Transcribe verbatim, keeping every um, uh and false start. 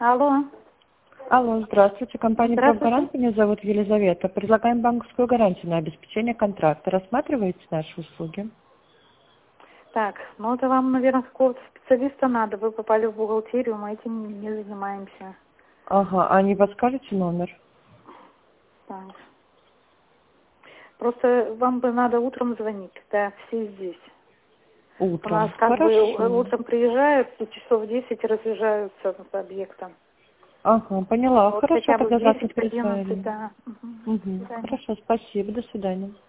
Алло. Алло, здравствуйте. Компания Здравствуйте. «Прогарант». Меня зовут Елизавета. Предлагаем банковскую гарантию на обеспечение контракта. Рассматриваете наши услуги? Так, ну это вам, наверное, какого-то специалиста надо. Вы попали в бухгалтерию, мы этим не занимаемся. Ага, а не подскажете номер? Так. Просто вам бы надо утром звонить, когда все здесь. Утром. У нас как Хорошо. бы утром приезжают, и часов в десять разъезжаются с объектом. Ага, поняла. Вот Хорошо, хотя бы в тогда завтра десять, в одиннадцать, перезвоним. да. Угу. До Угу. свидания. Хорошо, спасибо. До свидания.